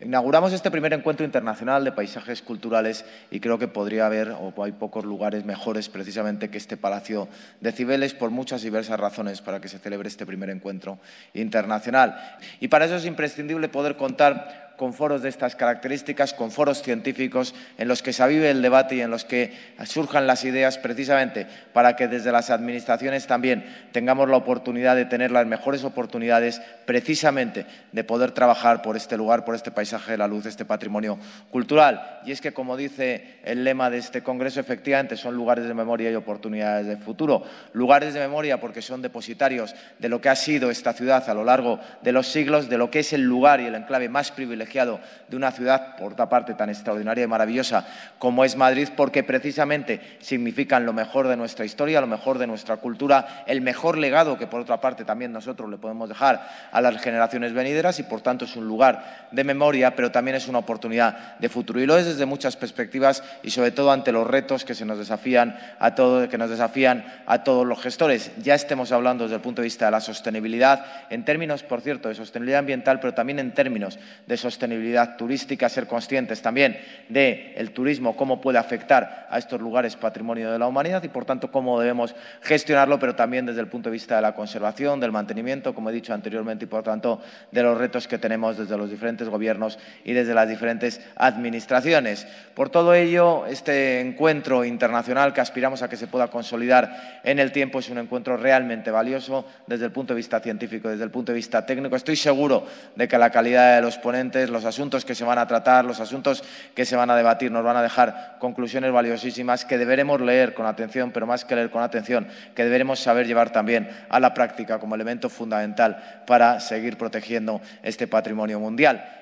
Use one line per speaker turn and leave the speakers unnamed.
Inauguramos este primer encuentro internacional de paisajes culturales y creo que podría haber, o hay pocos lugares mejores precisamente que este Palacio de Cibeles por muchas diversas razones para que se celebre este primer encuentro internacional. Y para eso es imprescindible poder contar con foros de estas características, con foros científicos en los que se avive el debate y en los que surjan las ideas precisamente para que desde las administraciones también tengamos la oportunidad de tener las mejores oportunidades precisamente de poder trabajar por este lugar, por este paisaje de la luz, este patrimonio cultural. Y es que, como dice el lema de este congreso, efectivamente son lugares de memoria y oportunidades de futuro. Lugares de memoria porque son depositarios de lo que ha sido esta ciudad a lo largo de los siglos, de lo que es el lugar y el enclave más privilegiado de una ciudad, por otra parte, tan extraordinaria y maravillosa como es Madrid, porque precisamente significan lo mejor de nuestra historia, lo mejor de nuestra cultura, el mejor legado que, por otra parte, también nosotros le podemos dejar a las generaciones venideras y, por tanto, es un lugar de memoria, pero también es una oportunidad de futuro. Y lo es desde muchas perspectivas y, sobre todo, ante los retos que nos desafían a todos los gestores. Ya estemos hablando desde el punto de vista de la sostenibilidad, en términos, por cierto, de sostenibilidad ambiental, pero también en términos de sostenibilidad turística, ser conscientes también del turismo, cómo puede afectar a estos lugares patrimonio de la humanidad y, por tanto, cómo debemos gestionarlo, pero también desde el punto de vista de la conservación, del mantenimiento, como he dicho anteriormente, y, por tanto, de los retos que tenemos desde los diferentes gobiernos y desde las diferentes administraciones. Por todo ello, este encuentro internacional que aspiramos a que se pueda consolidar en el tiempo es un encuentro realmente valioso desde el punto de vista científico, desde el punto de vista técnico. Estoy seguro de que la calidad de los ponentes, los asuntos que se van a tratar, los asuntos que se van a debatir nos van a dejar conclusiones valiosísimas que deberemos leer con atención, pero más que leer con atención, que deberemos saber llevar también a la práctica como elemento fundamental para seguir protegiendo este patrimonio mundial.